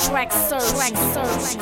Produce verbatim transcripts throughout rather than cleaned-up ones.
Track search. Track search.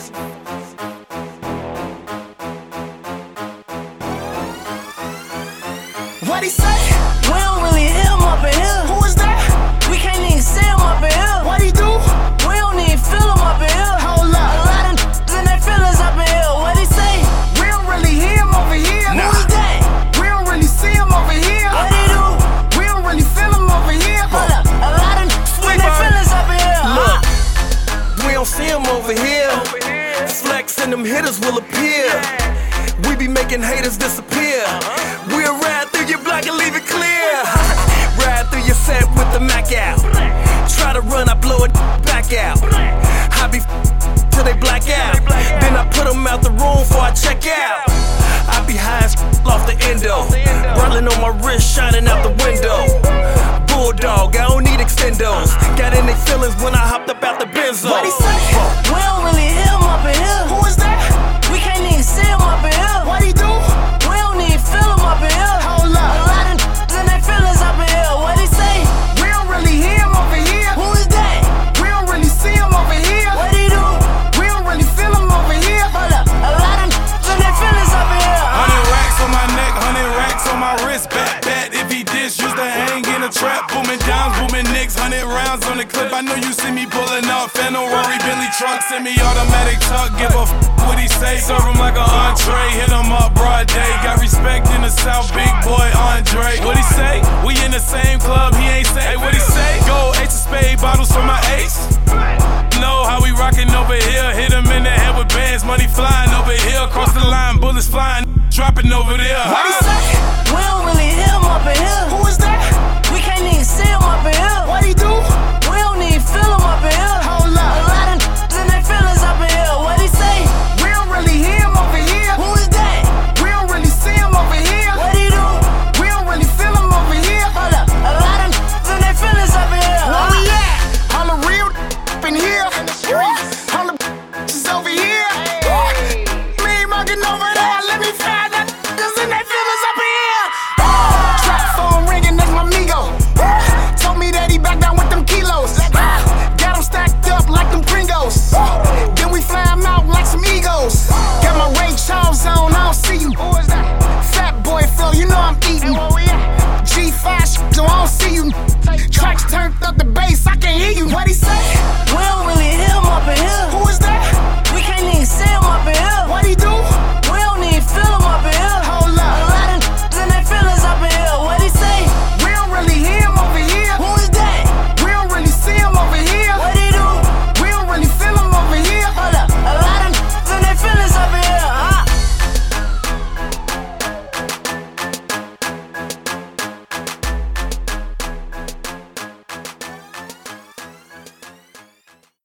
What he say? We don't really hear him up in here. Who is that? We can't even see him up in here. What he do? We don't even feel him up in here. Hold up. A lot of n***s and their feelings up in here. What he say? We don't really hear him over here. Nah. Who is that? We don't really see him over here. What he do? We don't really feel him over here. Hold up. A lot of n***s and their feelings up in here. Look, we don't see him over here. Flex and them hitters will appear. We be making haters disappear. We'll ride through your block and leave it clear. Ride through your set with the Mac out. Try to run, I blow it back out. I be f- till they black out. Then I put them out the room before I check out. I be high as off the endo. Rolling on my wrist, shining out the window. Bulldog, I don't need extendos. Got in their feelings when I hopped up out the Benzo. What he say? We don't really hear him up in here. Who is that? We can't even see him up in here. What he do? We don't even feel him up in here. Hold up. A lot of n***s and their feelings up in here. What he say? We don't really hear him over here. Who is that? We don't really see him over here. What he do? We don't really feel him over here. Hold up. A lot of n***s and their feelings up in here. Hundred racks on my neck, hundred racks on my wrist. Bet, bet if he dish, used to hang in a trap. Booming downs, booming nicks, hundred rounds on the clip. I know you see me pulling up. Phantom Rory, Bentley truck, send me automatic tuck. Give a f what he say. Serve him like an entree, hit him up broad day. Got respect in the South, big boy Andre. What he say? We in the same club, he ain't say. Hey, what he say? Gold, ace of spade, bottle